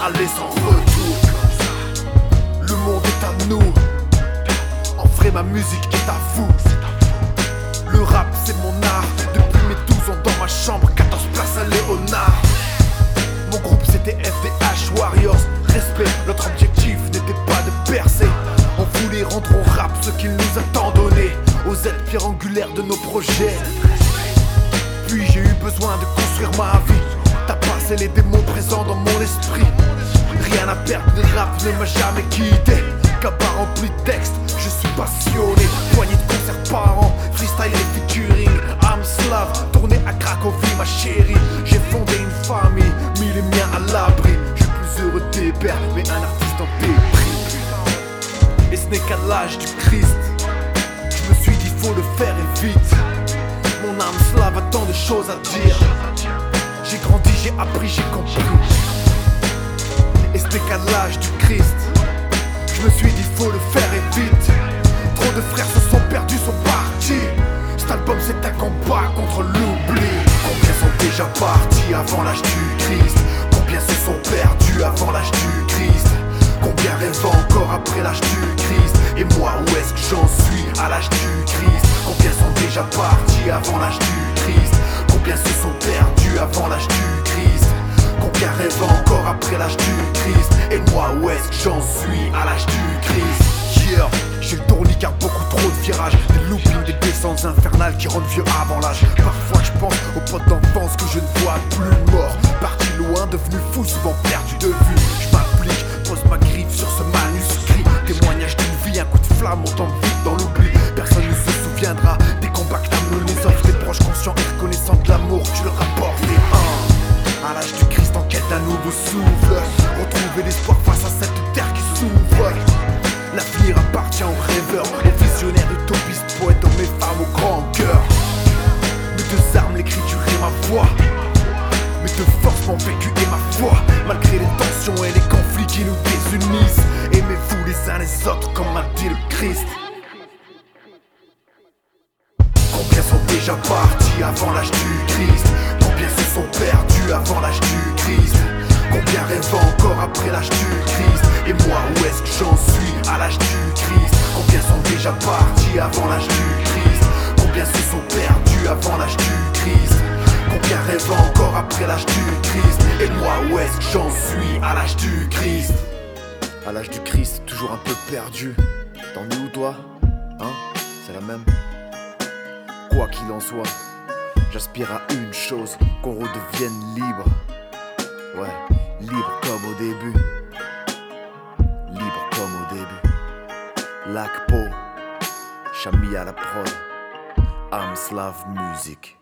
aller sans retour. Le monde est à nous. En vrai ma musique est à vous. Le rap c'est mon art. Depuis mes 12 ans dans ma chambre, 14 places à Léonard. Mon groupe c'était FDH Warriors. Respect, notre objectif n'était pas de percer. On voulait rendre au rap ce qu'il nous a tant donné. Aux aides pierre angulaire de nos projets. Puis j'ai eu besoin de construire ma vie. T'as passé les démons présents dans mon esprit. Rien à perdre, le rap ne m'a jamais quitté. Cabas rempli de textes, je suis passionné. Poignée de concerts par an, freestyle et featuring. I'm Slav, tourné à Cracovie ma chérie. J'ai fondé une famille, mis les miens à l'abri. Je suis plus heureux des pères, mais un artiste en dépris. Et ce n'est qu'à l'âge du Christ, je me suis dit faut le faire et vite. Mon âme slave a tant de choses à dire. J'ai grandi, j'ai appris, j'ai compris. Et ce n'est qu'à l'âge du Christ, je me suis dit faut le faire et vite. Trop de frères se sont perdus, sont partis. Cet album c'est un combat contre l'oubli. Combien sont déjà partis avant l'âge du Christ? Combien se sont perdus avant l'âge du Christ? Combien rêvent encore après l'âge du Christ? Et moi où est-ce que j'en suis à l'âge du Christ? Combien sont déjà partis avant l'âge du Christ? Combien se sont perdus avant l'âge du Christ? Combien rêvent encore après l'âge du Christ? Et moi où est-ce que j'en suis à l'âge du Christ? Yeah, j'ai le tournis car beaucoup trop de virages. Des loopings, des descentes infernales qui rendent vieux avant l'âge. Parfois je pense aux potes d'enfance que je ne vois plus morts. Partis loin, devenus fous, souvent perdus de vue. Je m'applique, pose ma griffe sur ce manuscrit. Témoignage d'une vie, un coup de flamme, on tombe vite dans l'oubli. Personne ne se souviendra des combats que t'as menés. Offre des proches conscients et reconnaissants de l'amour, tu leur apportes des à l'âge du Christ en quête d'un nouveau souffle. Retrouver l'espoir face à cette terre qui s'ouvre. L'avenir appartient aux rêveurs, aux visionnaires, utopistes, poètes, hommes et femmes au grand cœur. Mes deux armes, l'écriture et ma voix. Mes deux forces, mon vécu et ma foi. Malgré les tensions et les conflits qui nous désunissent, aimez-vous les uns les autres comme a dit le Christ. Combien sont déjà partis avant l'âge du Christ? Combien se sont perdus avant l'âge du Christ? Combien rêvent encore après l'âge du Christ? Et moi où est-ce que j'en suis à l'âge du Christ? Combien sont déjà partis avant l'âge du Christ? Combien se sont perdus avant l'âge du Christ? Combien rêvent encore après l'âge du Christ? Et moi où est-ce que j'en suis à l'âge du Christ? À l'âge du Christ, toujours un peu perdu. T'en es où toi? Hein? C'est la même? Quoi qu'il en soit, j'aspire à une chose, qu'on redevienne libre. Ouais, libre comme au début. Libre comme au début. Lakpo, Chami à la prod, I'm Slav Music.